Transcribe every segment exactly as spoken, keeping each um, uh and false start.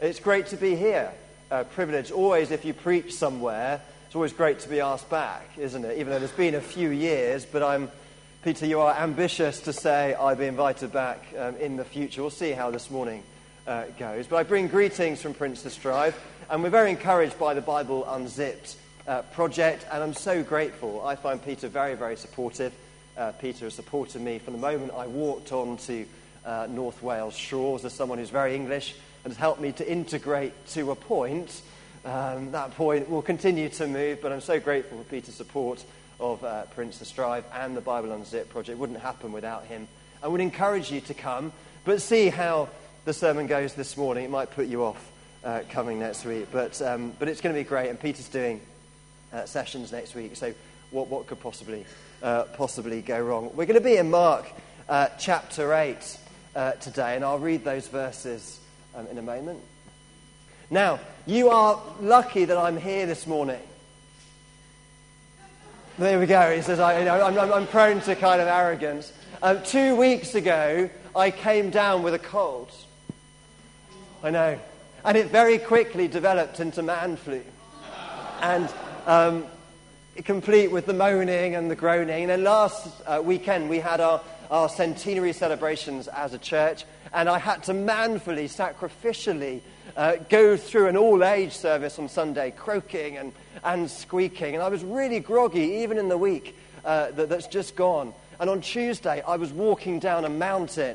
It's great to be here. Uh, privilege. Always, if you preach somewhere, it's always great to be asked back, isn't it? Even though there's been a few years, but I'm, Peter, you are ambitious to say I'll be invited back um, in the future. We'll see how this morning uh, goes. But I bring greetings from Prince to Strive, and we're very encouraged by the Bible Unzipped uh, project, and I'm so grateful. I find Peter very, very supportive. Uh, Peter has supported me from the moment I walked onto uh, North Wales shores as someone who's very English, and has helped me to integrate to a point. Um, that point will continue to move, but I'm so grateful for Peter's support of uh, Prince to Strive and the Bible Unzipped project. It wouldn't happen without him. I would encourage you to come, but see how the sermon goes this morning. It might put you off uh, coming next week, but um, but it's going to be great. And Peter's doing uh, sessions next week, so what what could possibly uh, possibly go wrong? We're going to be in Mark uh, chapter eight uh, today, and I'll read those verses Um, in a moment. Now, you are lucky that I'm here this morning. There we go. He says, I, you know, I'm, I'm prone to kind of arrogance. Um, two weeks ago, I came down with a cold. I know. And it very quickly developed into man flu. And um, complete with the moaning and the groaning. And then last uh, weekend, we had our, our centenary celebrations as a church. And I had to manfully, sacrificially uh, go through an all-age service on Sunday, croaking and, and squeaking. And I was really groggy, even in the week uh, that, that's just gone. And on Tuesday, I was walking down a mountain.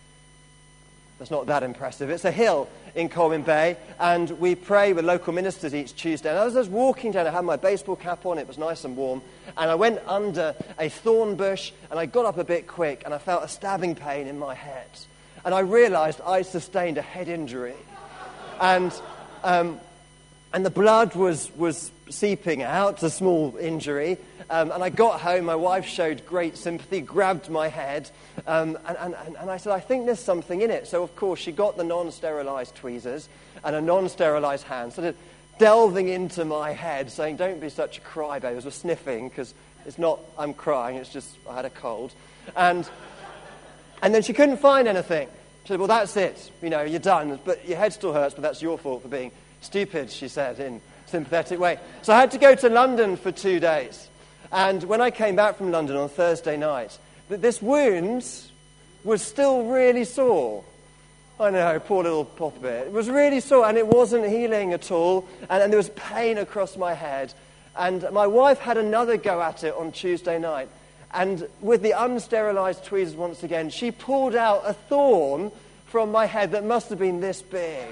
That's not that impressive. It's a hill in Colwyn Bay. And we pray with local ministers each Tuesday. And as I was walking down, I had my baseball cap on. It was nice and warm. And I went under a thorn bush. And I got up a bit quick. And I felt a stabbing pain in my head. And I realized I sustained a head injury. And um, and the blood was, was seeping out, a small injury. Um, and I got home, my wife showed great sympathy, grabbed my head. Um, and, and, and I said, I think there's something in it. So, of course, she got the non-sterilized tweezers and a non-sterilized hand, started delving into my head, saying, don't be such a crybaby. I was sniffing, because it's not, I'm crying, it's just, I had a cold. And... And then she couldn't find anything. She said, well, that's it. You know, you're done. But your head still hurts, but that's your fault for being stupid, she said in a sympathetic way. So I had to go to London for two days. And when I came back from London on Thursday night, this wound was still really sore. I know, poor little poppet. It was really sore, and it wasn't healing at all. And, and there was pain across my head. And my wife had another go at it on Tuesday night. And with the unsterilized tweezers once again, she pulled out a thorn from my head that must have been this big.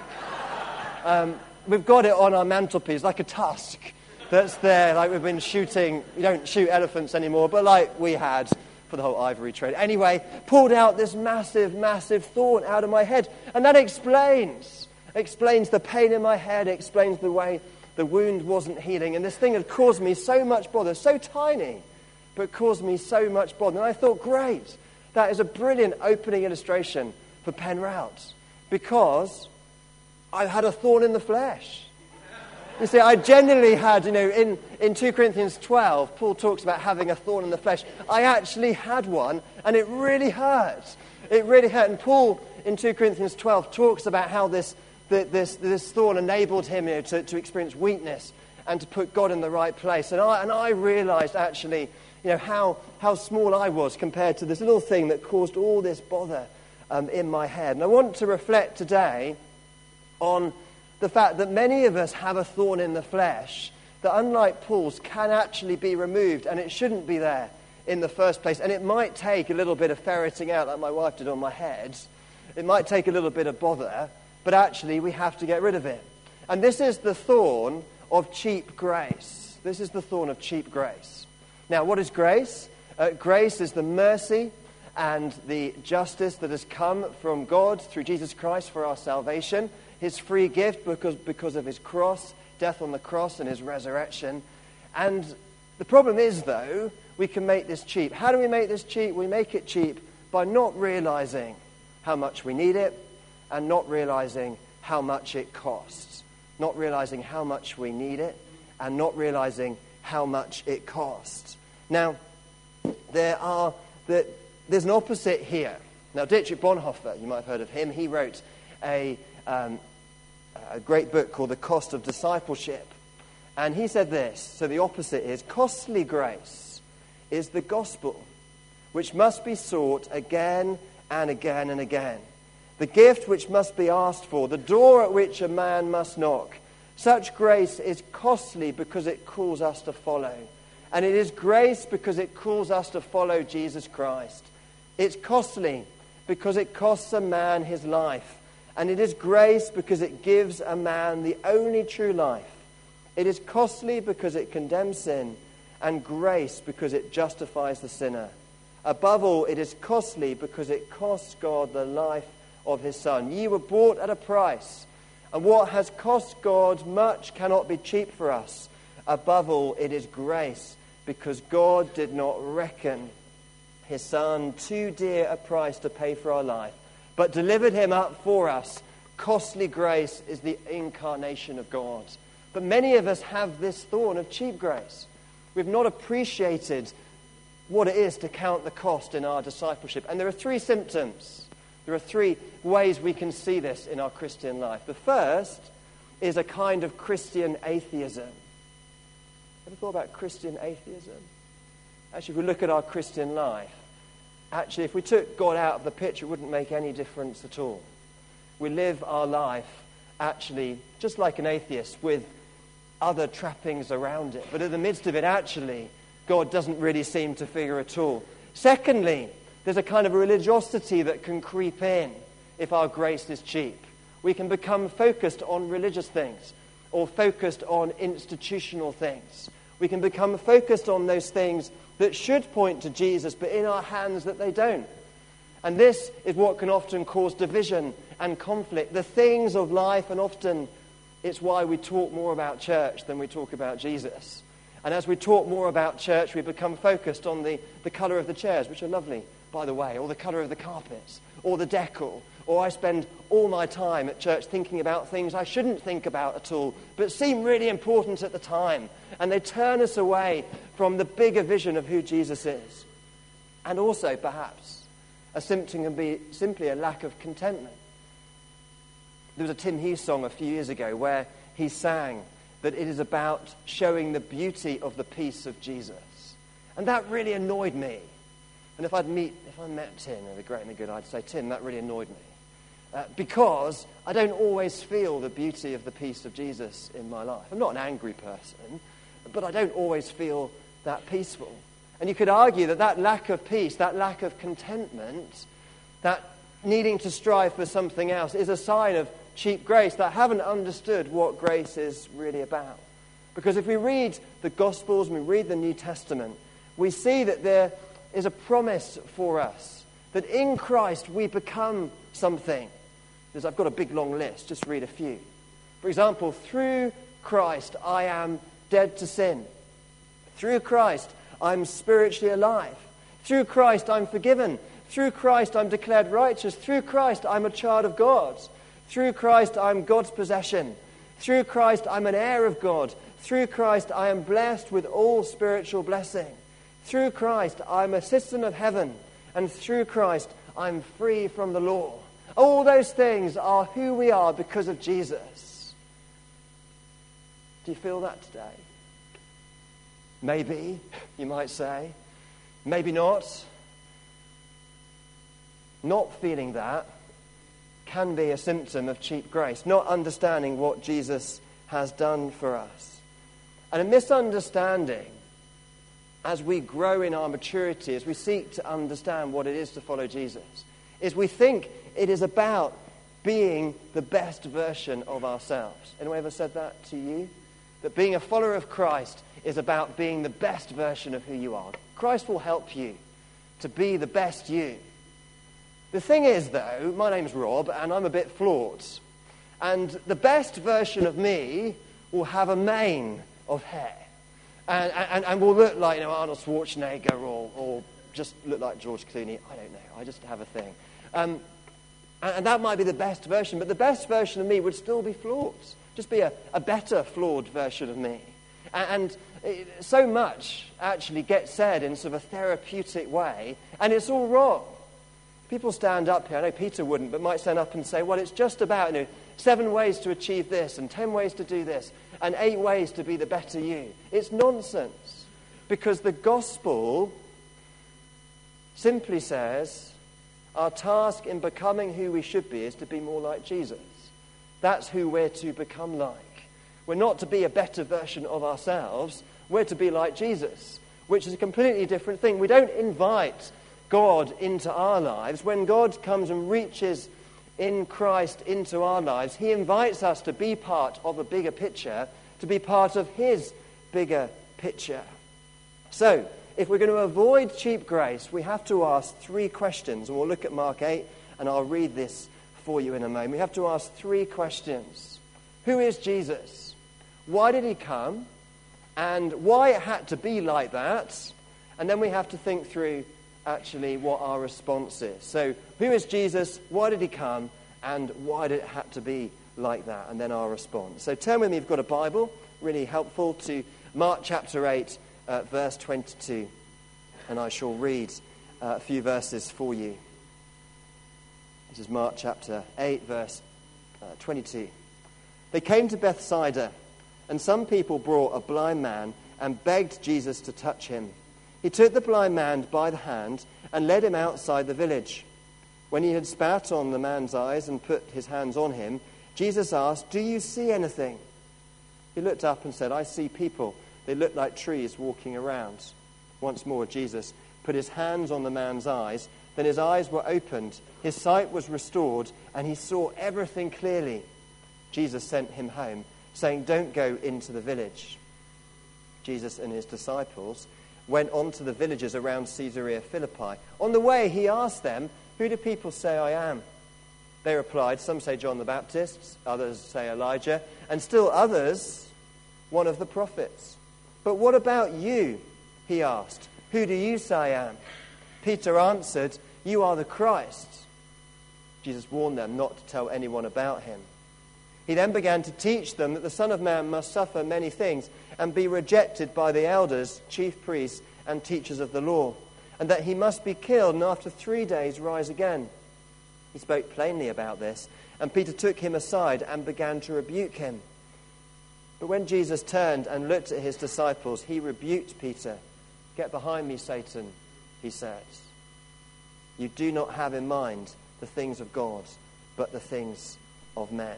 Um, we've got it on our mantelpiece, like a tusk that's there, like we've been shooting. We don't shoot elephants anymore, but like we had for the whole ivory trade. Anyway, pulled out this massive, massive thorn out of my head. And that explains, explains the pain in my head, explains the way the wound wasn't healing. And this thing had caused me so much bother, so tiny, but caused me so much bother. And I thought, great, that is a brilliant opening illustration for Penrout, because I had a thorn in the flesh. You see, I genuinely had, you know, in, in two Corinthians twelve, Paul talks about having a thorn in the flesh. I actually had one, and it really hurt. It really hurt. And Paul, in two Corinthians twelve, talks about how this the, this, this thorn enabled him, you know, to, to experience weakness and to put God in the right place. And I, and I realized, actually, you know, how, how small I was compared to this little thing that caused all this bother um, in my head. And I want to reflect today on the fact that many of us have a thorn in the flesh that, unlike Paul's, can actually be removed, and it shouldn't be there in the first place. And it might take a little bit of ferreting out, like my wife did on my head. It might take a little bit of bother, but actually we have to get rid of it. And this is the thorn of cheap grace. This is the thorn of cheap grace. Now, what is grace? Uh, grace is the mercy and the justice that has come from God through Jesus Christ for our salvation. His free gift because, because of his cross, death on the cross and his resurrection. And the problem is, though, we can make this cheap. How do we make this cheap? We make it cheap by not realizing how much we need it and not realizing how much it costs. Not realizing how much we need it and not realizing how much it costs. Now, there are the, there's an opposite here. Now, Dietrich Bonhoeffer, you might have heard of him, he wrote a... Um, a great book called The Cost of Discipleship. And he said this, so the opposite is, costly grace is the gospel, which must be sought again and again and again. The gift which must be asked for, the door at which a man must knock. Such grace is costly because it calls us to follow. And it is grace because it calls us to follow Jesus Christ. It's costly because it costs a man his life. And it is grace because it gives a man the only true life. It is costly because it condemns sin, and grace because it justifies the sinner. Above all, it is costly because it costs God the life of his Son. Ye were bought at a price, and what has cost God much cannot be cheap for us. Above all, it is grace, because God did not reckon his Son too dear a price to pay for our life, but delivered him up for us. Costly grace is the incarnation of God. But many of us have this thorn of cheap grace. We've not appreciated what it is to count the cost in our discipleship. And there are three symptoms. There are three ways we can see this in our Christian life. The first is a kind of Christian atheism. Ever thought about Christian atheism? Actually, if we look at our Christian life, actually, if we took God out of the picture, it wouldn't make any difference at all. We live our life, actually, just like an atheist, with other trappings around it. But in the midst of it, actually, God doesn't really seem to figure at all. Secondly, there's a kind of religiosity that can creep in if our grace is cheap. We can become focused on religious things or focused on institutional things. We can become focused on those things that should point to Jesus, but in our hands that they don't. And this is what can often cause division and conflict. The things of life, and often it's why we talk more about church than we talk about Jesus. And as we talk more about church, we become focused on the, the colour of the chairs, which are lovely, by the way, or the colour of the carpets, or the decor. Or I spend all my time at church thinking about things I shouldn't think about at all, but seem really important at the time. And they turn us away from the bigger vision of who Jesus is. And also, perhaps, a symptom can be simply a lack of contentment. There was a Tim Hughes song a few years ago where he sang that it is about showing the beauty of the peace of Jesus. And that really annoyed me. And if I'd meet, if I met Tim, it'd be great and good, I'd say, Tim, that really annoyed me. Uh, because I don't always feel the beauty of the peace of Jesus in my life. I'm not an angry person, but I don't always feel that peaceful. And you could argue that that lack of peace, that lack of contentment, that needing to strive for something else is a sign of cheap grace, that haven't understood what grace is really about. Because if we read the Gospels and we read the New Testament, we see that there is a promise for us, that in Christ we become something. There's, I've got a big long list, just read a few. For example, through Christ I am dead to sin. Through Christ I'm spiritually alive. Through Christ I'm forgiven. Through Christ I'm declared righteous. Through Christ I'm a child of God. Through Christ I'm God's possession. Through Christ I'm an heir of God. Through Christ I am blessed with all spiritual blessing. Through Christ I'm a citizen of heaven. And through Christ I'm free from the law. All those things are who we are because of Jesus. Do you feel that today? Maybe, you might say. Maybe not. Not feeling that can be a symptom of cheap grace, not understanding what Jesus has done for us. And a misunderstanding, as we grow in our maturity, as we seek to understand what it is to follow Jesus, is we think it is about being the best version of ourselves. Anyone ever said that to you? That being a follower of Christ is about being the best version of who you are. Christ will help you to be the best you. The thing is, though, my name's Rob, and I'm a bit flawed. And the best version of me will have a mane of hair. And, and, and will look like, you know, Arnold Schwarzenegger or, or just look like George Clooney. I don't know. I just have a thing. Um, and, and that might be the best version, but the best version of me would still be flawed. Just be a, a better flawed version of me. And, and it, so much actually gets said in sort of a therapeutic way, and it's all wrong. People stand up here, I know Peter wouldn't, but might stand up and say, well, it's just about, you know, seven ways to achieve this, and ten ways to do this, and eight ways to be the better you. It's nonsense. Because the gospel simply says our task in becoming who we should be is to be more like Jesus. That's who we're to become like. We're not to be a better version of ourselves. We're to be like Jesus, which is a completely different thing. We don't invite God into our lives. When God comes and reaches in Christ into our lives, he invites us to be part of a bigger picture, to be part of his bigger picture. So, if we're going to avoid cheap grace, we have to ask three questions. And we'll look at Mark eight, and I'll read this for you in a moment. We have to ask three questions. Who is Jesus? Why did he come? And why it had to be like that? And then we have to think through actually what our response is. So, who is Jesus? Why did he come? And why did it have to be like that? And then our response. So turn with me, if you've got a Bible, really helpful, to Mark chapter eight, uh, verse twenty-two. And I shall read uh, a few verses for you. This is Mark chapter eight, verse uh, twenty-two. They came to Bethsaida, and some people brought a blind man and begged Jesus to touch him. He took the blind man by the hand and led him outside the village. When he had spat on the man's eyes and put his hands on him, Jesus asked, "Do you see anything?" He looked up and said, "I see people. They look like trees walking around." Once more, Jesus put his hands on the man's eyes. Then his eyes were opened, his sight was restored, and he saw everything clearly. Jesus sent him home, saying, "Don't go into the village." Jesus and his disciples went on to the villages around Caesarea Philippi. On the way, he asked them, "Who do people say I am?" They replied, "Some say John the Baptist, others say Elijah, and still others, one of the prophets." "But what about you?" he asked. "Who do you say I am?" Peter answered, "You are the Christ." Jesus warned them not to tell anyone about him. He then began to teach them that the Son of Man must suffer many things and be rejected by the elders, chief priests, and teachers of the law, and that he must be killed and after three days rise again. He spoke plainly about this, and Peter took him aside and began to rebuke him. But when Jesus turned and looked at his disciples, he rebuked Peter. "Get behind me, Satan," he said. "You do not have in mind the things of God, but the things of men."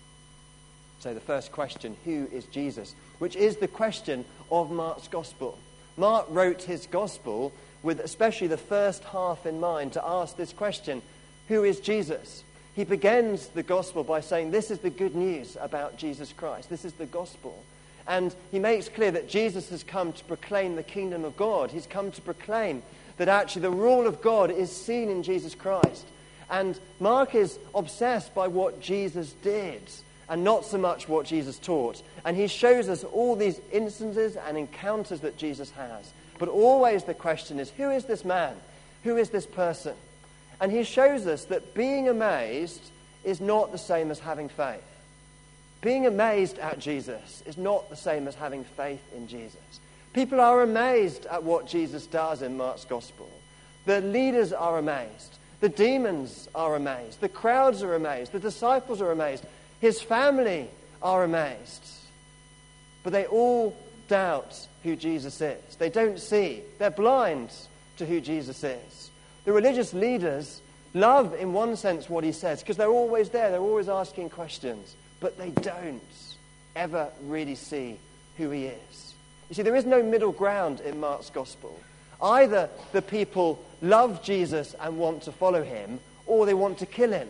So the first question, who is Jesus? Which is the question of Mark's gospel. Mark wrote his gospel with especially the first half in mind to ask this question, who is Jesus? He begins the gospel by saying this is the good news about Jesus Christ. This is the gospel. And he makes clear that Jesus has come to proclaim the kingdom of God. He's come to proclaim that actually the rule of God is seen in Jesus Christ. And Mark is obsessed by what Jesus did and not so much what Jesus taught. And he shows us all these instances and encounters that Jesus has. But always the question is, who is this man? Who is this person? And he shows us that being amazed is not the same as having faith. Being amazed at Jesus is not the same as having faith in Jesus. People are amazed at what Jesus does in Mark's gospel. The leaders are amazed. The demons are amazed. The crowds are amazed. The disciples are amazed. His family are amazed. But they all doubt who Jesus is. They don't see. They're blind to who Jesus is. The religious leaders love, in one sense, what he says, because they're always there. They're always asking questions. But they don't ever really see who he is. You see, there is no middle ground in Mark's gospel. Either the people love Jesus and want to follow him, or they want to kill him.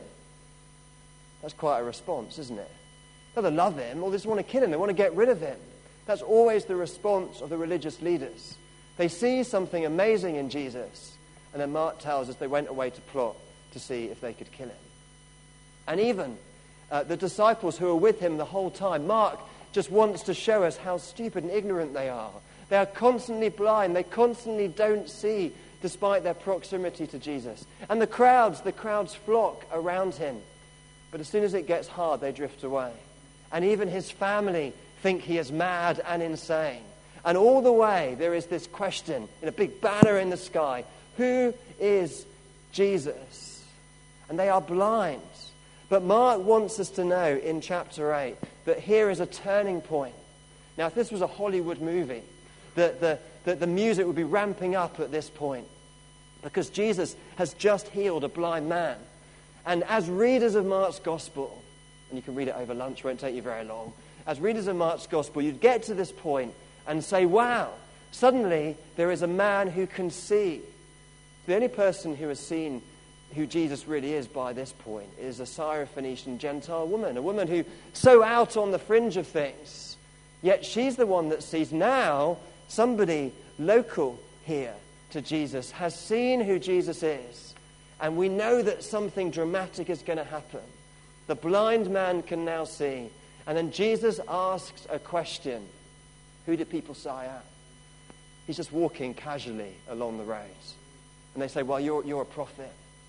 That's quite a response, isn't it? They either love him or they just want to kill him. They want to get rid of him. That's always the response of the religious leaders. They see something amazing in Jesus, and then Mark tells us they went away to plot to see if they could kill him. And even uh, the disciples who are with him the whole time, Mark just wants to show us how stupid and ignorant they are. They are constantly blind. They constantly don't see despite their proximity to Jesus. And the crowds, the crowds flock around him. But as soon as it gets hard, they drift away. And even his family think he is mad and insane. And all the way, there is this question in a big banner in the sky. Who is Jesus? And they are blind. But Mark wants us to know in chapter eight that here is a turning point. Now, if this was a Hollywood movie, that the, that the music would be ramping up at this point, because Jesus has just healed a blind man. And as readers of Mark's Gospel, and you can read it over lunch, it won't take you very long, as readers of Mark's Gospel, you'd get to this point and say, wow, suddenly there is a man who can see. The only person who has seen who Jesus really is by this point is a Syrophoenician Gentile woman, a woman who's so out on the fringe of things, yet she's the one that sees now somebody local here to Jesus has seen who Jesus is, and we know that something dramatic is going to happen. The blind man can now see, and then Jesus asks a question. Who do people say I am? He's just walking casually along the road, and they say, well, you're, you're a prophet.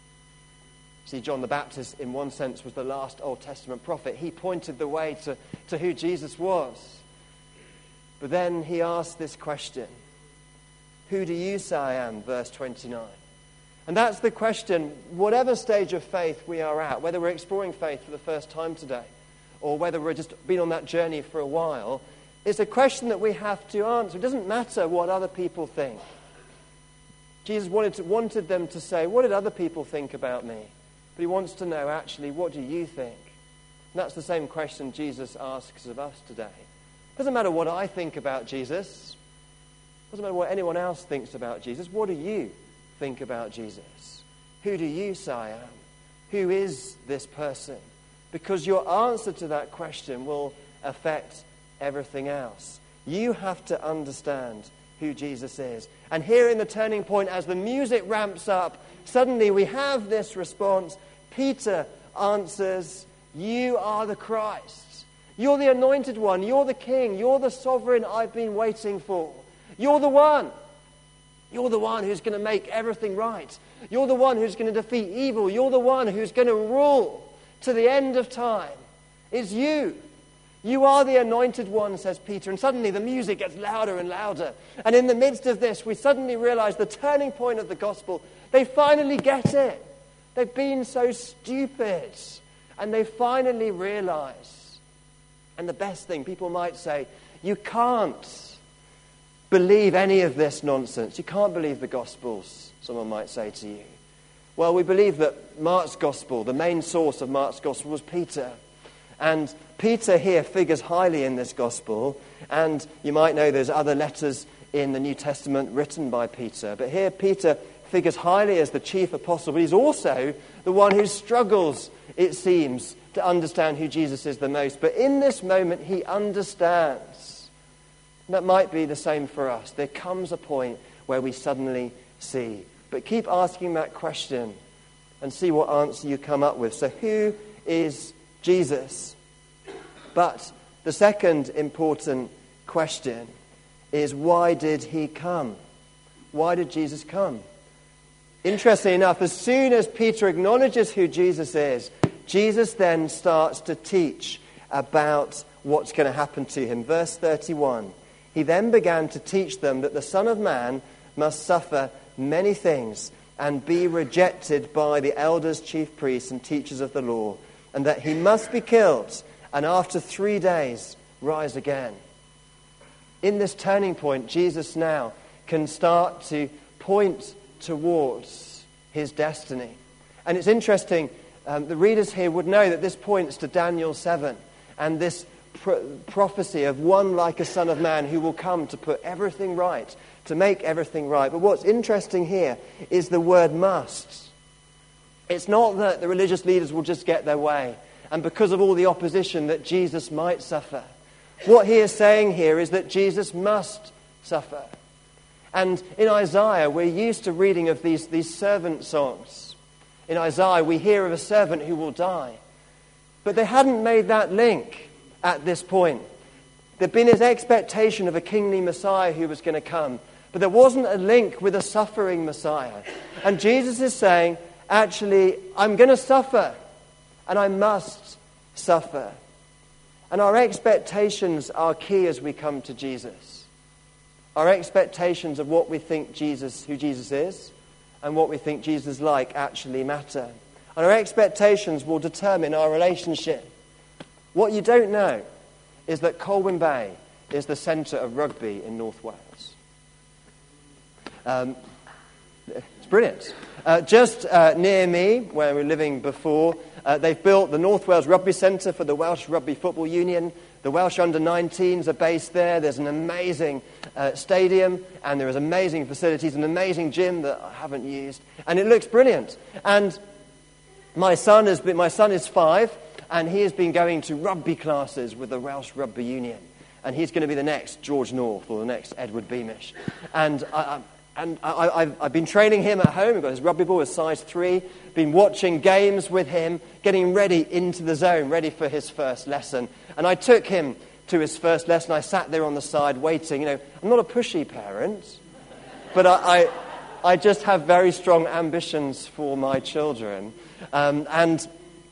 See, John the Baptist, in one sense, was the last Old Testament prophet. He pointed the way to, to who Jesus was. But then he asked this question, who do you say I am? Verse twenty-nine. And that's the question, whatever stage of faith we are at, whether we're exploring faith for the first time today, or whether we've just been on that journey for a while, it's a question that we have to answer. It doesn't matter what other people think. Jesus wanted, to, wanted them to say, what did other people think about me? But he wants to know, actually, what do you think? And that's the same question Jesus asks of us today. It doesn't matter what I think about Jesus. It doesn't matter what anyone else thinks about Jesus. What do you think about Jesus? Who do you say I am? Who is this person? Because your answer to that question will affect everything else. You have to understand who Jesus is. And here in the turning point, as the music ramps up, suddenly we have this response. Peter answers, you are the Christ. You're the anointed one. You're the king. You're the sovereign I've been waiting for. You're the one. You're the one who's going to make everything right. You're the one who's going to defeat evil. You're the one who's going to rule to the end of time. It's you. You are the anointed one, says Peter. And suddenly the music gets louder and louder. And in the midst of this, we suddenly realize the turning point of the gospel. They finally get it. They've been so stupid. And they finally realize. And the best thing, people might say, you can't believe any of this nonsense. You can't believe the Gospels, someone might say to you. Well, we believe that Mark's Gospel, the main source of Mark's Gospel, was Peter. And Peter here figures highly in this Gospel. And you might know there's other letters in the New Testament written by Peter. But here Peter figures highly as the chief apostle. But he's also the one who struggles, it seems, to understand who Jesus is the most. But in this moment, he understands. That might be the same for us. There comes a point where we suddenly see. But keep asking that question and see what answer you come up with. So who is Jesus? But the second important question is, why did he come? Why did Jesus come? Interestingly enough, as soon as Peter acknowledges who Jesus is, Jesus then starts to teach about what's going to happen to him. Verse thirty-one. He then began to teach them that the Son of Man must suffer many things and be rejected by the elders, chief priests, and teachers of the law, and that he must be killed and after three days rise again. In this turning point, Jesus now can start to point towards his destiny. And it's interesting, um, the readers here would know that this points to Daniel seven and this prophecy of one like a son of man who will come to put everything right, to make everything right. But what's interesting here is the word must. It's not that the religious leaders will just get their way, and because of all the opposition that Jesus might suffer. What he is saying here is that Jesus must suffer. And in Isaiah, we're used to reading of these, these servant songs. In Isaiah, we hear of a servant who will die. But they hadn't made that link at this point. There'd been this expectation of a kingly Messiah who was going to come, but there wasn't a link with a suffering Messiah. And Jesus is saying, actually, I'm going to suffer, and I must suffer. And our expectations are key as we come to Jesus. Our expectations of what we think Jesus, who Jesus is, and what we think Jesus is like actually matter. And our expectations will determine our relationship. What you don't know is that Colwyn Bay is the centre of rugby in North Wales. Um, it's brilliant. Uh, just uh, near me, where we were living before, uh, they've built the North Wales Rugby Centre for the Welsh Rugby Football Union. The Welsh under nineteens are based there. There's an amazing uh, stadium, and there is amazing facilities, an amazing gym that I haven't used, and it looks brilliant. And my son has been, my son is five, and he has been going to rugby classes with the Welsh Rugby Union, and he's going to be the next George North or the next Edward Beamish. And I, I, and I, I've, I've been training him at home. We've got his rugby ball, his size three. Been watching games with him, getting ready into the zone, ready for his first lesson. And I took him to his first lesson. I sat there on the side waiting. You know, I'm not a pushy parent, but I, I, I just have very strong ambitions for my children. Um, and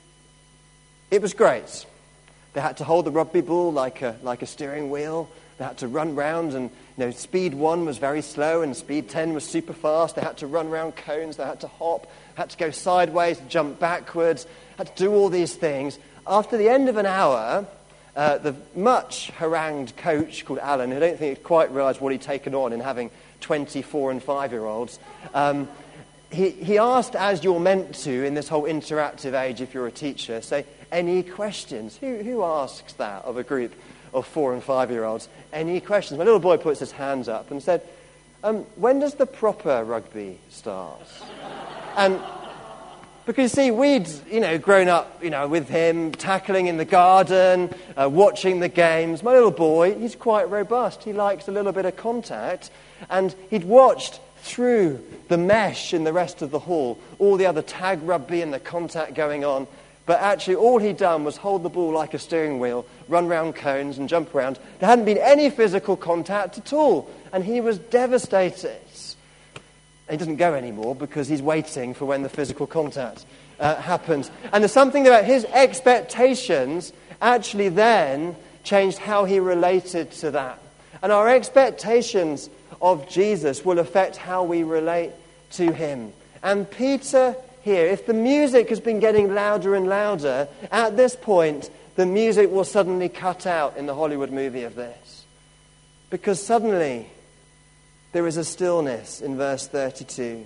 it was great. They had to hold the rugby ball like a like a steering wheel. They had to run round, and you know, speed one was very slow, and speed ten was super fast. They had to run round cones. They had to hop. Had to go sideways, jump backwards. Had to do all these things. After the end of an hour, uh, the much harangued coach called Alan, who I don't think he'd quite realised what he'd taken on in having twenty-four and five-year-olds. Um, He, he asked, as you're meant to in this whole interactive age, if you're a teacher, say, any questions? Who, who asks that of a group of four and five-year-olds? Any questions? My little boy puts his hands up and said, um, when does the proper rugby start? And because, you see, we'd, you know, grown up, you know, with him, tackling in the garden, uh, watching the games. My little boy, he's quite robust. He likes a little bit of contact. And he'd watched through the mesh in the rest of the hall, all the other tag rugby and the contact going on. But actually all he'd done was hold the ball like a steering wheel, run round cones and jump around. There hadn't been any physical contact at all. And he was devastated. He doesn't go anymore because he's waiting for when the physical contact uh, happens. And there's something about his expectations actually then changed how he related to that. And our expectations of Jesus will affect how we relate to him. And Peter here, if the music has been getting louder and louder, at this point, the music will suddenly cut out in the Hollywood movie of this. Because suddenly, there is a stillness in verse thirty-two.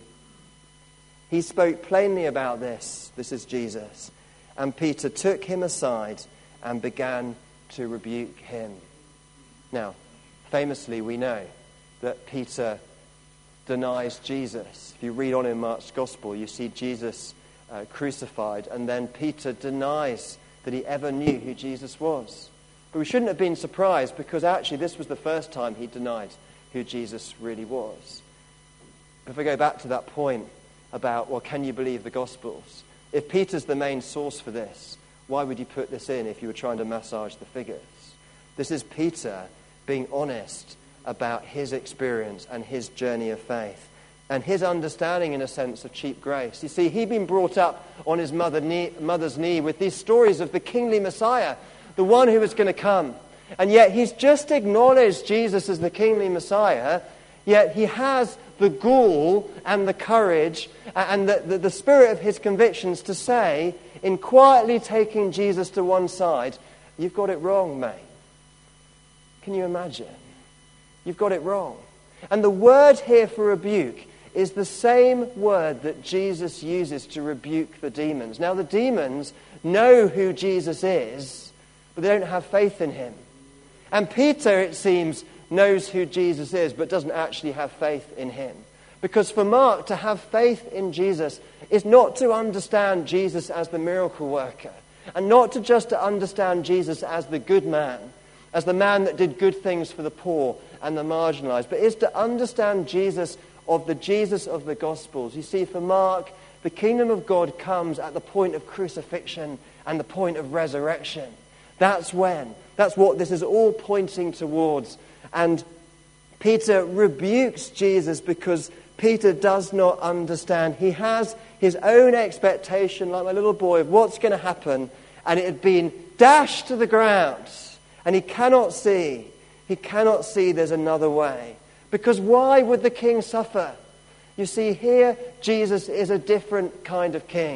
He spoke plainly about this. This is Jesus. And Peter took him aside and began to rebuke him. Now, famously, we know that Peter denies Jesus. If you read on in Mark's Gospel, you see Jesus uh, crucified, and then Peter denies that he ever knew who Jesus was. But we shouldn't have been surprised, because actually this was the first time he denied who Jesus really was. If I go back to that point about, well, can you believe the Gospels? If Peter's the main source for this, why would you put this in if you were trying to massage the figures? This is Peter being honest about his experience and his journey of faith and his understanding, in a sense, of cheap grace. You see, he'd been brought up on his mother knee, mother's knee with these stories of the kingly Messiah, the one who was going to come. And yet he's just acknowledged Jesus as the kingly Messiah, yet he has the gall and the courage and the, the, the spirit of his convictions to say, in quietly taking Jesus to one side, you've got it wrong, mate. Can you imagine? You've got it wrong. And the word here for rebuke is the same word that Jesus uses to rebuke the demons. Now, the demons know who Jesus is, but they don't have faith in him. And Peter, it seems, knows who Jesus is, but doesn't actually have faith in him. Because for Mark, to have faith in Jesus is not to understand Jesus as the miracle worker, and not to just to understand Jesus as the good man, as the man that did good things for the poor and the marginalized, but is to understand Jesus of the Jesus of the Gospels. You see, for Mark, the kingdom of God comes at the point of crucifixion and the point of resurrection. That's when. That's what this is all pointing towards. And Peter rebukes Jesus because Peter does not understand. He has his own expectation, like my little boy, of what's going to happen, and it had been dashed to the ground. And he cannot see. He cannot see there's another way. Because why would the king suffer? You see, here, Jesus is a different kind of king.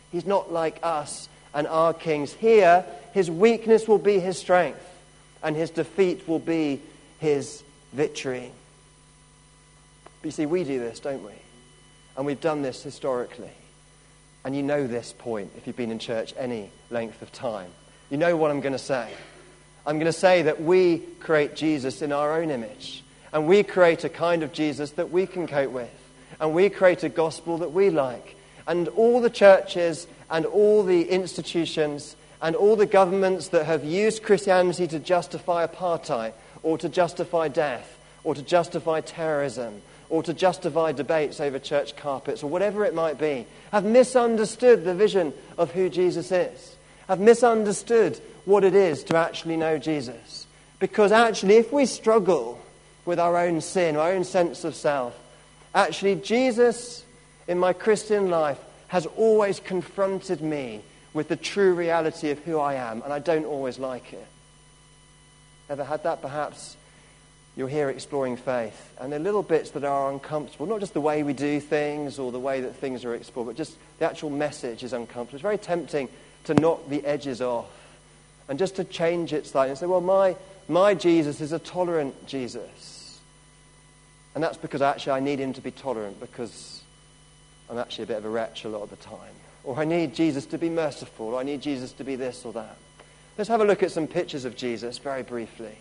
He's not like us and our kings. Here, his weakness will be his strength, and his defeat will be his victory. But you see, we do this, don't we? And we've done this historically. And you know this point if you've been in church any length of time. You know what I'm going to say. I'm going to say that we create Jesus in our own image. And we create a kind of Jesus that we can cope with. And we create a gospel that we like. And all the churches and all the institutions and all the governments that have used Christianity to justify apartheid or to justify death or to justify terrorism or to justify debates over church carpets or whatever it might be, have misunderstood the vision of who Jesus is, have misunderstood what it is to actually know Jesus. Because actually, if we struggle with our own sin, our own sense of self, actually Jesus in my Christian life has always confronted me with the true reality of who I am, and I don't always like it. Ever had that? Perhaps you're here exploring faith, and there are little bits that are uncomfortable, not just the way we do things or the way that things are explored, but just the actual message is uncomfortable. It's very tempting to knock the edges off and just to change it slightly and say, well, my, my Jesus is a tolerant Jesus. And that's because actually I need him to be tolerant because I'm actually a bit of a wretch a lot of the time. Or I need Jesus to be merciful, or I need Jesus to be this or that. Let's have a look at some pictures of Jesus very briefly.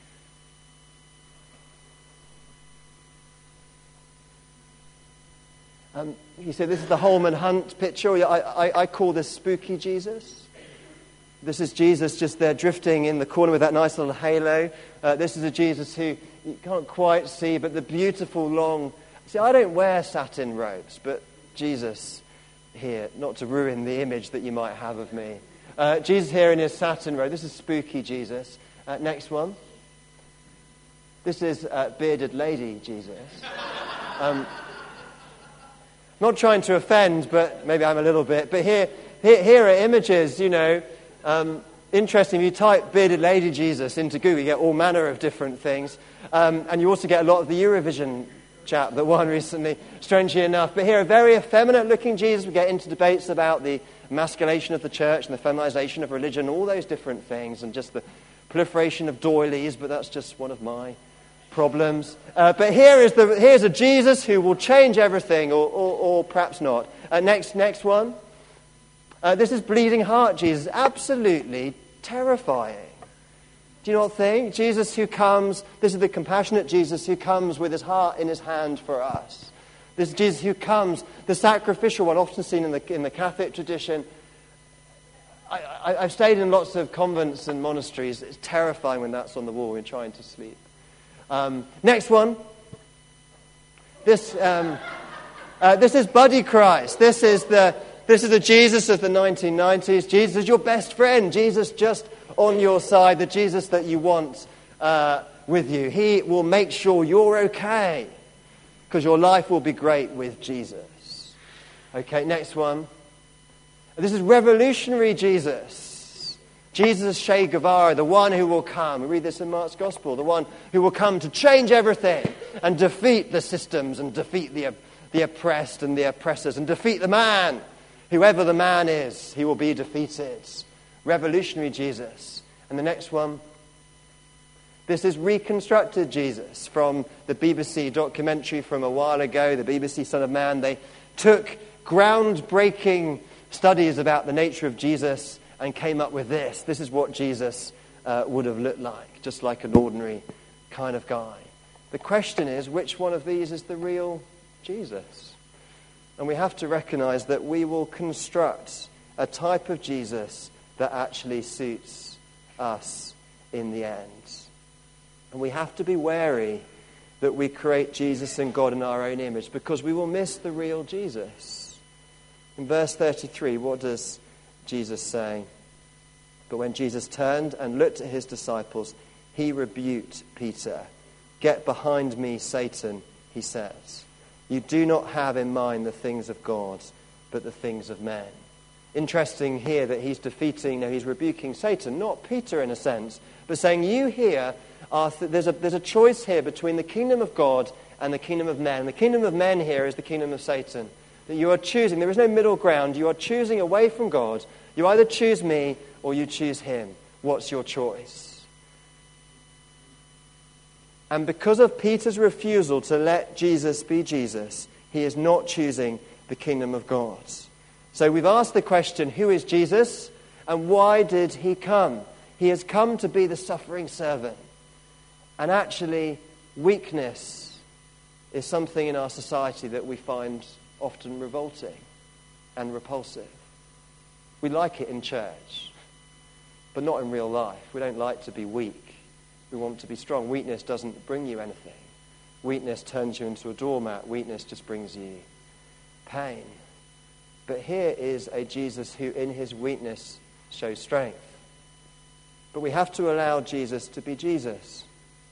Um, you see, this is the Holman Hunt picture. I, I, I call this spooky Jesus. This is Jesus just there drifting in the corner with that nice little halo. Uh, this is a Jesus who you can't quite see, but the beautiful long... See, I don't wear satin robes, but Jesus here, not to ruin the image that you might have of me. Uh, Jesus here in his satin robe. This is spooky Jesus. Uh, next one. This is uh, bearded lady Jesus. Um, not trying to offend, but maybe I'm a little bit. But here, here, here are images, you know. Um, interesting, if you type bearded lady Jesus into Google, you get all manner of different things. Um, and you also get a lot of the Eurovision chap that won recently, strangely enough. But here, a very effeminate-looking Jesus. We get into debates about the emasculation of the church and the feminization of religion, all those different things, and just the proliferation of doilies, but that's just one of my problems. Uh, but here is the here's a Jesus who will change everything, or, or, or perhaps not. Uh, next, next one. Uh, this is bleeding heart Jesus. Absolutely terrifying. Do you not think? Jesus who comes, this is the compassionate Jesus who comes with his heart in his hand for us. This is Jesus who comes, the sacrificial one, often seen in the, in the Catholic tradition. I, I, I've stayed in lots of convents and monasteries. It's terrifying when that's on the wall when you're trying to sleep. Um, next one. This, um, uh, this is Buddy Christ. This is the this is the Jesus of the nineteen nineties. Jesus is your best friend. Jesus just on your side. The Jesus that you want uh, with you. He will make sure you're okay because your life will be great with Jesus. Okay, next one. This is revolutionary Jesus. Jesus Che Guevara, the one who will come. We read this in Mark's Gospel. The one who will come to change everything and defeat the systems and defeat the, the oppressed and the oppressors and defeat the man. Whoever the man is, he will be defeated. Revolutionary Jesus. And the next one. This is reconstructed Jesus from the B B C documentary from a while ago, the B B C Son of Man. They took groundbreaking studies about the nature of Jesus and came up with this. This is what Jesus uh, would have looked like, just like an ordinary kind of guy. The question is, which one of these is the real Jesus? And we have to recognize that we will construct a type of Jesus that actually suits us in the end. And we have to be wary that we create Jesus and God in our own image, because we will miss the real Jesus. In verse thirty-three, what does Jesus say? But when Jesus turned and looked at his disciples, he rebuked Peter. "Get behind me, Satan," he says. "You do not have in mind the things of God, but the things of men." Interesting here that he's defeating, no, he's rebuking Satan, not Peter in a sense, but saying you here are, th- there's, a, there's a choice here between the kingdom of God and the kingdom of men. The kingdom of men here is the kingdom of Satan. That you are choosing. There is no middle ground. You are choosing away from God. You either choose me or you choose him. What's your choice? And because of Peter's refusal to let Jesus be Jesus, he is not choosing the kingdom of God. So we've asked the question, who is Jesus and why did he come? He has come to be the suffering servant. And actually, weakness is something in our society that we find often revolting and repulsive. We like it in church, but not in real life. We don't like to be weak. We want to be strong. Weakness doesn't bring you anything. Weakness turns you into a doormat. Weakness just brings you pain. But here is a Jesus who in his weakness shows strength. But we have to allow Jesus to be Jesus.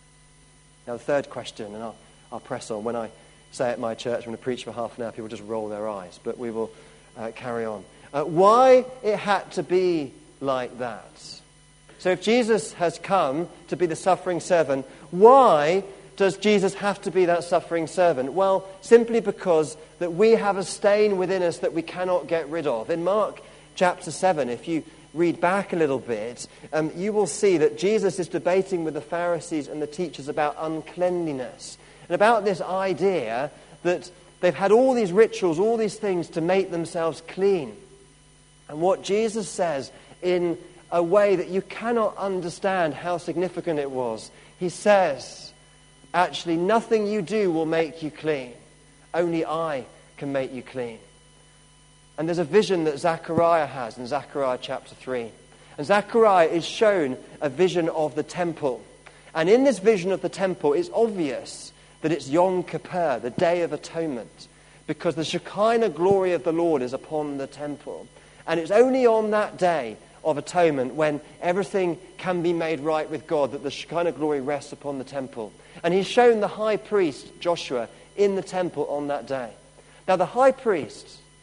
Now the third question, and I'll, I'll press on. When I say at my church, I'm going to preach for half an hour, people just roll their eyes. But we will uh, carry on. Uh, why it had to be like that? So if Jesus has come to be the suffering servant, why does Jesus have to be that suffering servant? Well, simply because that we have a stain within us that we cannot get rid of. In Mark chapter seven, if you read back a little bit, um, you will see that Jesus is debating with the Pharisees and the teachers about uncleanliness and about this idea that they've had all these rituals, all these things to make themselves clean. And what Jesus says in a way that you cannot understand how significant it was, he says, actually, nothing you do will make you clean. Only I can make you clean. And there's a vision that Zechariah has in Zechariah chapter three. And Zechariah is shown a vision of the temple. And in this vision of the temple, it's obvious that it's Yom Kippur, the Day of Atonement, because the Shekinah glory of the Lord is upon the temple. And it's only on that day of atonement when everything can be made right with God that the Shekinah glory rests upon the temple. And he's shown the high priest, Joshua, in the temple on that day. Now the high priest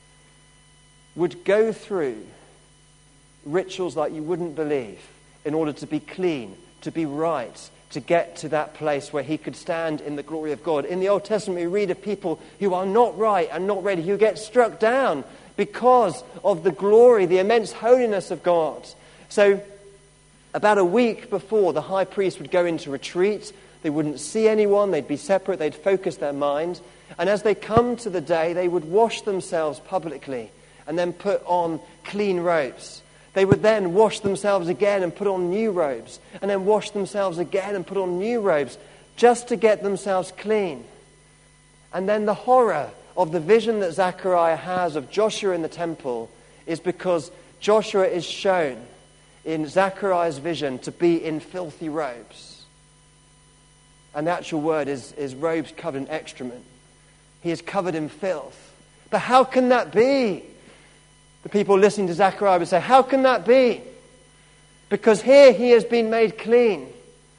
would go through rituals like you wouldn't believe in order to be clean, to be right, to get to that place where he could stand in the glory of God. In the Old Testament, we read of people who are not right and not ready, who get struck down because of the glory, the immense holiness of God. So about a week before, the high priest would go into retreat. They wouldn't see anyone. They'd be separate. They'd focus their mind. And as they come to the day, they would wash themselves publicly and then put on clean robes. They would then wash themselves again and put on new robes, and then wash themselves again and put on new robes, just to get themselves clean. And then the horror of the vision that Zechariah has of Joshua in the temple is because Joshua is shown in Zechariah's vision to be in filthy robes. And the actual word is, is robes covered in excrement. He is covered in filth. But how can that be? The people listening to Zechariah would say, how can that be? Because here he has been made clean.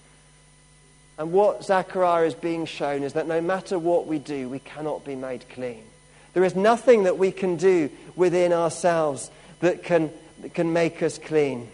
And what Zechariah is being shown is that no matter what we do, we cannot be made clean. There is nothing that we can do within ourselves that can, that can make us clean.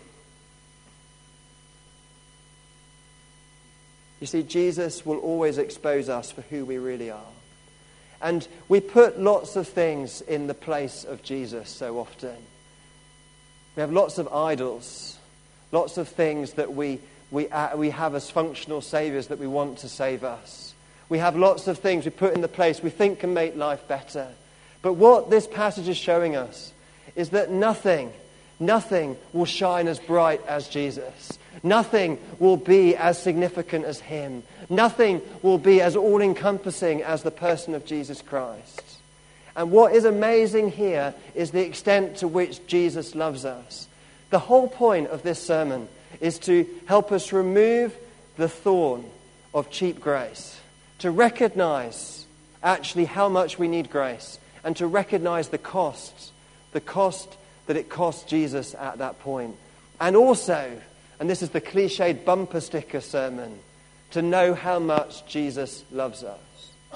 You see, Jesus will always expose us for who we really are. And we put lots of things in the place of Jesus so often. We have lots of idols, lots of things that we we uh, we have as functional saviors that we want to save us. We have lots of things we put in the place we think can make life better. But what this passage is showing us is that nothing, nothing will shine as bright as Jesus. Nothing will be as significant as him. Nothing will be as all-encompassing as the person of Jesus Christ. And what is amazing here is the extent to which Jesus loves us. The whole point of this sermon is to help us remove the thorn of cheap grace, to recognize actually how much we need grace, and to recognize the cost, the cost that it cost Jesus at that point. And also, and this is the cliched bumper sticker sermon, to know how much Jesus loves us.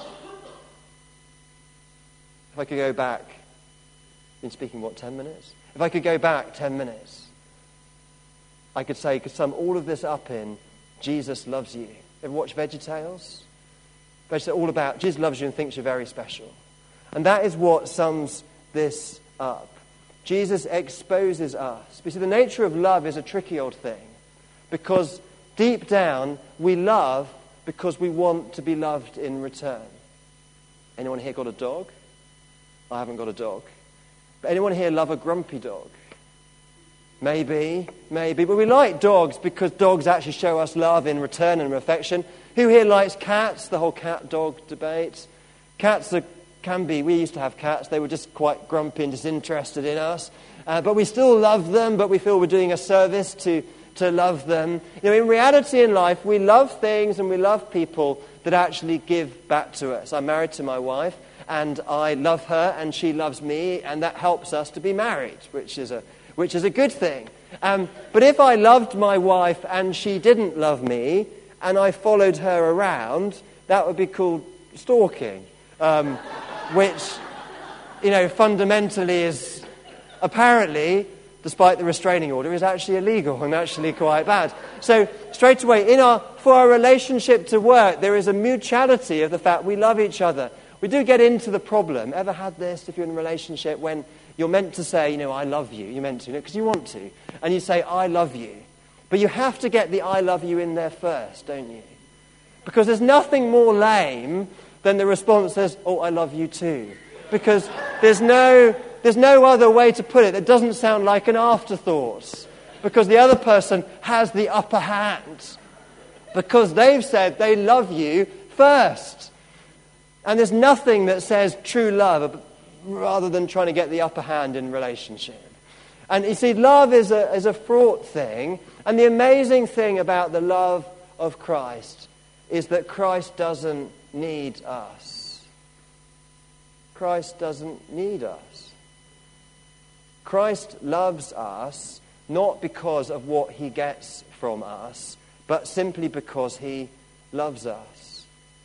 If I could go back, I've been speaking, what, ten minutes? If I could go back ten minutes, I could say, could sum all of this up in, Jesus loves you. Ever watch VeggieTales? VeggieTales all about, Jesus loves you and thinks you're very special. And that is what sums this up. Jesus exposes us. You see, the nature of love is a tricky old thing, because deep down we love because we want to be loved in return. Anyone here got a dog? I haven't got a dog. But anyone here love a grumpy dog? Maybe, maybe. But we like dogs because dogs actually show us love in return and affection. Who here likes cats? The whole cat-dog debate. Cats are, can be, we used to have cats. They were just quite grumpy and disinterested in us. Uh, but we still love them, but we feel we're doing a service to, to love them. You know, in reality in life, we love things and we love people that actually give back to us. I'm married to my wife, and I love her, and she loves me, and that helps us to be married, which is a which is a good thing. Um, but if I loved my wife and she didn't love me, and I followed her around, that would be called stalking, um, which, you know, fundamentally is apparently, despite the restraining order, is actually illegal and actually quite bad. So straight away, in our for our relationship to work, there is a mutuality of the fact we love each other. We do get into the problem. Ever had this if you're in a relationship when you're meant to say, you know, I love you. You're meant to, because you, know, you want to. And you say, I love you. But you have to get the I love you in there first, don't you? Because there's nothing more lame than the response says, oh, I love you too. Because there's no, there's no other way to put it that doesn't sound like an afterthought. Because the other person has the upper hand. Because they've said they love you first. And there's nothing that says true love rather than trying to get the upper hand in relationship. And you see, love is a, is a fraught thing. And the amazing thing about the love of Christ is that Christ doesn't need us. Christ doesn't need us. Christ loves us not because of what he gets from us, but simply because he loves us.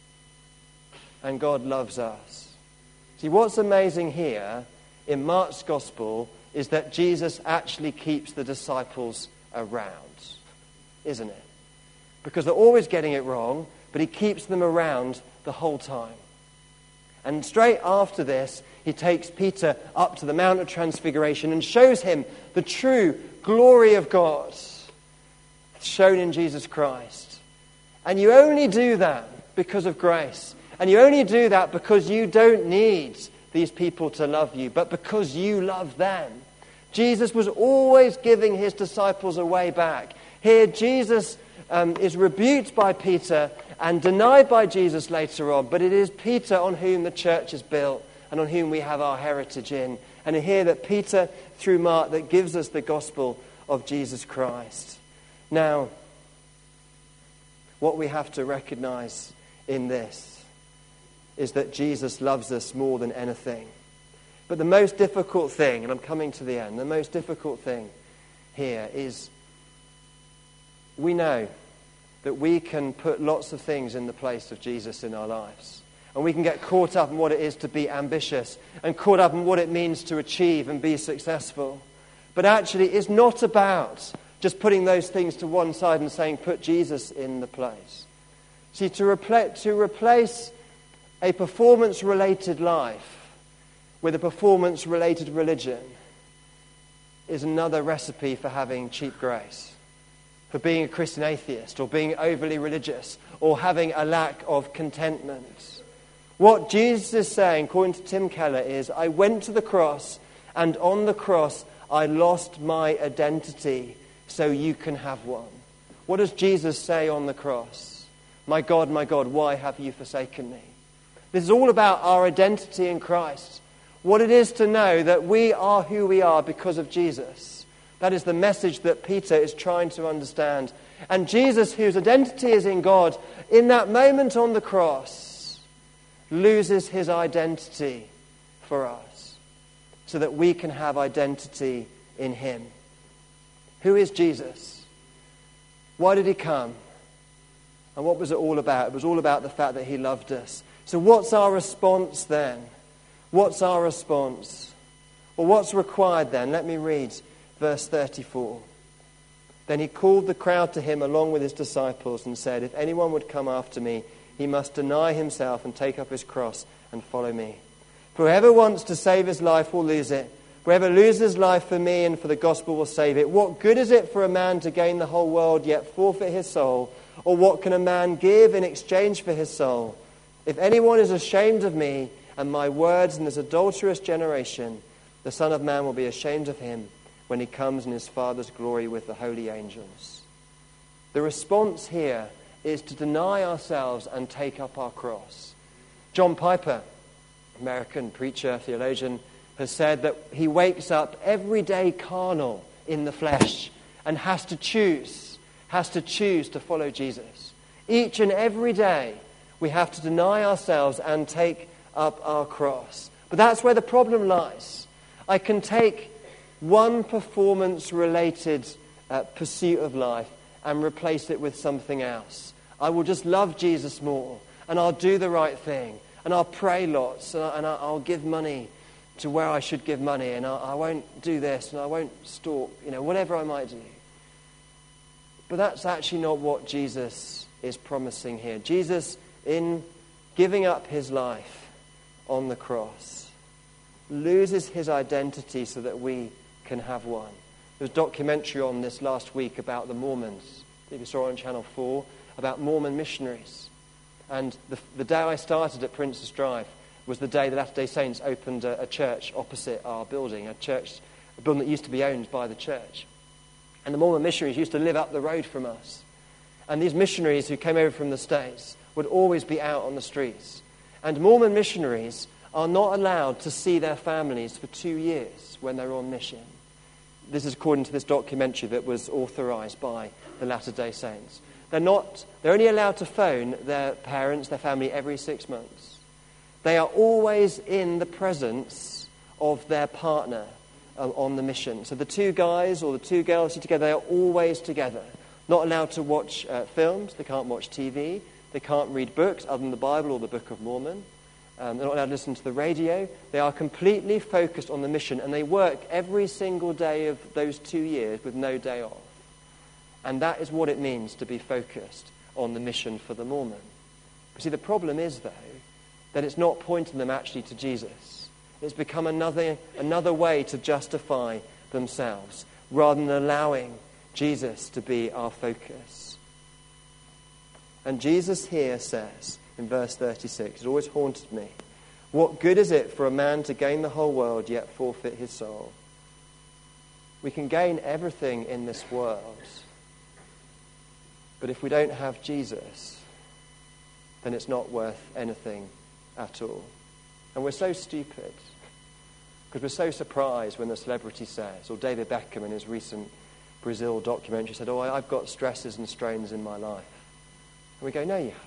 And God loves us. See, what's amazing here in Mark's Gospel is that Jesus actually keeps the disciples around, isn't it? Because they're always getting it wrong, but he keeps them around the whole time. And straight after this, he takes Peter up to the Mount of Transfiguration and shows him the true glory of God shown in Jesus Christ. And you only do that because of grace. And you only do that because you don't need these people to love you, but because you love them. Jesus was always giving his disciples a way back. Here, Jesus um, is rebuked by Peter and denied by Jesus later on, but it is Peter on whom the church is built and on whom we have our heritage in. And here that Peter, through Mark, that gives us the gospel of Jesus Christ. Now, what we have to recognize in this is that Jesus loves us more than anything. But the most difficult thing, and I'm coming to the end, the most difficult thing here is we know that we can put lots of things in the place of Jesus in our lives. And we can get caught up in what it is to be ambitious and caught up in what it means to achieve and be successful. But actually, it's not about just putting those things to one side and saying, put Jesus in the place. See, to, repla- to replace a performance-related life with a performance-related religion is another recipe for having cheap grace, for being a Christian atheist or being overly religious or having a lack of contentment. What Jesus is saying, according to Tim Keller, is, I went to the cross, and on the cross I lost my identity so you can have one. What does Jesus say on the cross? My God, my God, why have you forsaken me? This is all about our identity in Christ. What it is to know that we are who we are because of Jesus. That is the message that Peter is trying to understand. And Jesus, whose identity is in God, in that moment on the cross, loses his identity for us so that we can have identity in him. Who is Jesus? Why did he come? And what was it all about? It was all about the fact that he loved us. So what's our response then? What's our response? Well, what's required then? Let me read verse thirty-four. Then he called the crowd to him along with his disciples and said, if anyone would come after me, he must deny himself and take up his cross and follow me. For whoever wants to save his life will lose it. Whoever loses life for me and for the gospel will save it. What good is it for a man to gain the whole world yet forfeit his soul? Or what can a man give in exchange for his soul? If anyone is ashamed of me and my words in this adulterous generation, the Son of Man will be ashamed of him when he comes in his Father's glory with the holy angels. The response here is to deny ourselves and take up our cross. John Piper, American preacher, theologian, has said that he wakes up every day carnal in the flesh and has to choose, has to choose to follow Jesus. Each and every day we have to deny ourselves and take up our cross. But that's where the problem lies. I can take one performance-related uh, pursuit of life and replace it with something else. I will just love Jesus more, and I'll do the right thing, and I'll pray lots, and, I, and I'll give money to where I should give money, and I, I won't do this, and I won't stalk, you know, whatever I might do. But that's actually not what Jesus is promising here. Jesus, in giving up his life on the cross, loses his identity so that we can have one. There was a documentary on this last week about the Mormons. I think you saw it on Channel four, about Mormon missionaries. And the, the day I started at Princess Drive was the day the Latter-day Saints opened a, a church opposite our building, a church, a building that used to be owned by the church. And the Mormon missionaries used to live up the road from us. And these missionaries who came over from the States would always be out on the streets. And Mormon missionaries are not allowed to see their families for two years when they're on mission. This is according to this documentary that was authorized by the Latter-day Saints. They're not, they're only allowed to phone their parents, their family, every six months. They are always in the presence of their partner uh, on the mission. So the two guys or the two girls together, they are always together. Not allowed to watch uh, films, they can't watch T V, they can't read books other than the Bible or the Book of Mormon. Um, they're not allowed to listen to the radio. They are completely focused on the mission, and they work every single day of those two years with no day off. And that is what it means to be focused on the mission for the Mormon. But see, the problem is, though, that it's not pointing them actually to Jesus. It's become another, another way to justify themselves, rather than allowing Jesus to be our focus. And Jesus here says, in verse thirty-six, it always haunted me, what good is it for a man to gain the whole world yet forfeit his soul? We can gain everything in this world, but if we don't have Jesus, then it's not worth anything at all. And we're so stupid, because we're so surprised when the celebrity says, or David Beckham in his recent Brazil documentary said, oh, I've got stresses and strains in my life. And we go, no, you haven't.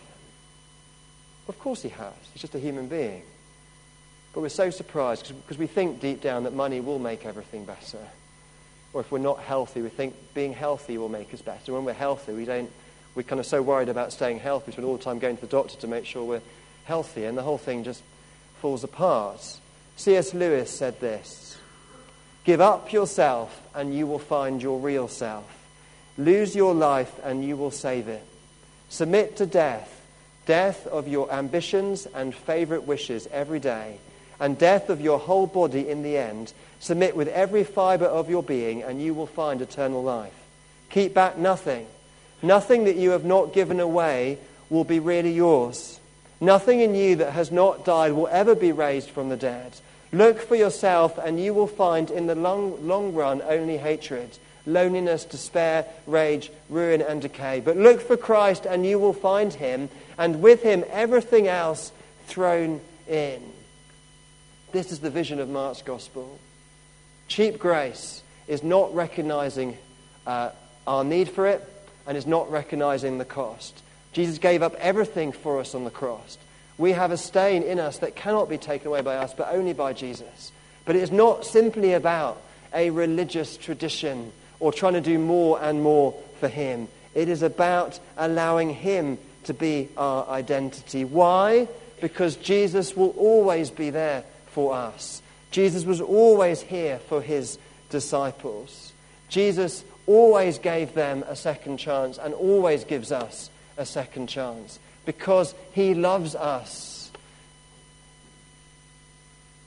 Of course he has. He's just a human being. But we're so surprised because we think deep down that money will make everything better. Or if we're not healthy, we think being healthy will make us better. When we're healthy, we don't, we're kind of so worried about staying healthy, we spend all the time going to the doctor to make sure we're healthy, and the whole thing just falls apart. C S Lewis said this, give up yourself and you will find your real self. Lose your life and you will save it. Submit to death. Death of your ambitions and favorite wishes every day, and death of your whole body in the end. Submit with every fiber of your being, and you will find eternal life. Keep back nothing. Nothing that you have not given away will be really yours. Nothing in you that has not died will ever be raised from the dead. Look for yourself, and you will find in the long, long run only hatred, loneliness, despair, rage, ruin, and decay. But look for Christ, and you will find him, and with him everything else thrown in. This is the vision of Mark's gospel. Cheap grace is not recognizing uh, our need for it, and is not recognizing the cost. Jesus gave up everything for us on the cross. We have a stain in us that cannot be taken away by us, but only by Jesus. But it is not simply about a religious tradition or trying to do more and more for him. It is about allowing him to be our identity. Why? Because Jesus will always be there for us. Jesus was always here for his disciples. Jesus always gave them a second chance and always gives us a second chance because he loves us.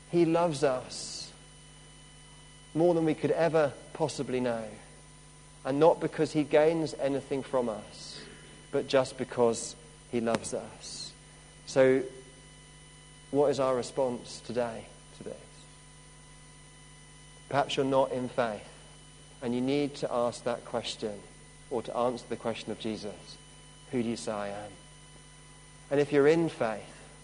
He loves us more than we could ever possibly know. And not because he gains anything from us, but just because he loves us. So, what is our response today to this? Perhaps you're not in faith, and you need to ask that question, or to answer the question of Jesus. Who do you say I am? And if you're in faith,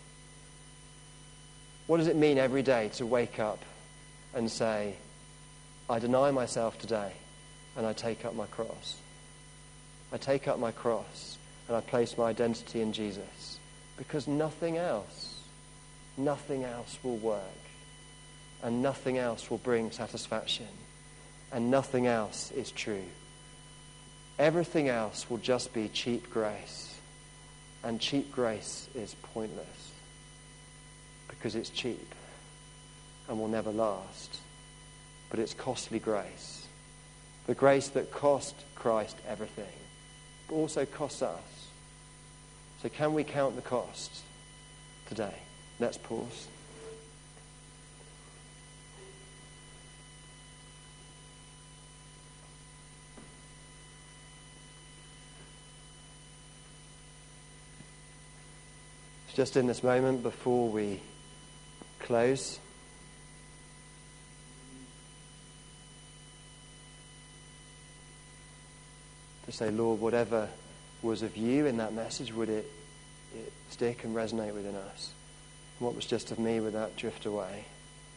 what does it mean every day to wake up and say, I deny myself today and I take up my cross. I take up my cross and I place my identity in Jesus, because nothing else, nothing else will work, and nothing else will bring satisfaction, and nothing else is true. Everything else will just be cheap grace, and cheap grace is pointless because it's cheap and will never last. But it's costly grace, the grace that cost Christ everything, but also costs us. So can we count the cost today? Let's pause. Just in this moment before we close, to say, Lord, whatever was of you in that message, would it, it stick and resonate within us? What was just of me, would that drift away?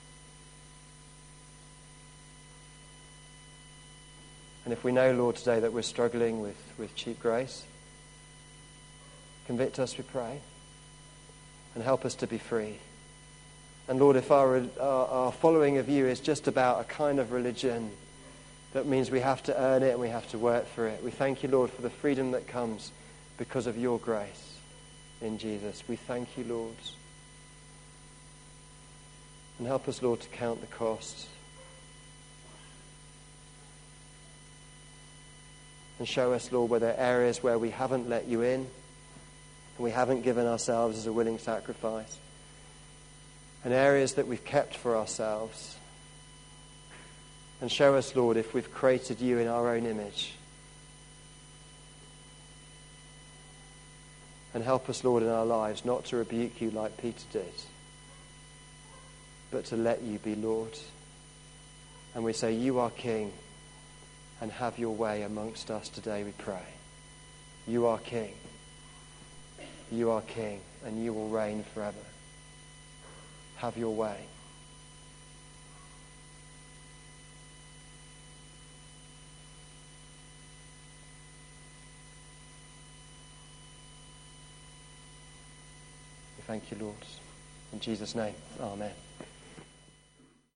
And if we know, Lord, today that we're struggling with, with cheap grace, convict us, we pray, and help us to be free. And Lord, if our, our, our following of you is just about a kind of religion that means we have to earn it and we have to work for it, we thank you, Lord, for the freedom that comes because of your grace in Jesus. We thank you, Lord. And help us, Lord, to count the cost. And show us, Lord, where there are areas where we haven't let you in, and we haven't given ourselves as a willing sacrifice, and areas that we've kept for ourselves. And show us, Lord, if we've created you in our own image. And help us, Lord, in our lives not to rebuke you like Peter did, but to let you be Lord. And we say, you are King, and have your way amongst us today, we pray. You are King. You are King, and you will reign forever. Have your way. We thank you, Lord. In Jesus' name, amen.